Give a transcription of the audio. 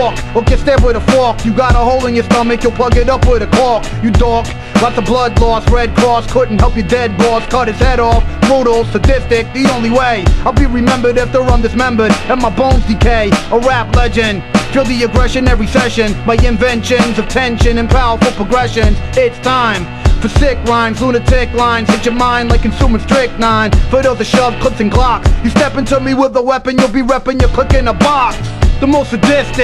walk or get stabbed with a fork. You got a hole in your stomach, you'll plug it up with a cork. You dork, lots of blood loss. Red Cross couldn't help your dead boss. Cut his head off, brutal, sadistic, the only way I'll be remembered if they're undismembered and my bones decay. A rap legend, feel the aggression every session. My inventions of tension and powerful progressions. It's time for sick rhymes, lunatic lines. Hit your mind like consuming strychnine. For those that shove clips and glocks, you step into me with a weapon, you'll be repping your click in a box. The most sadistic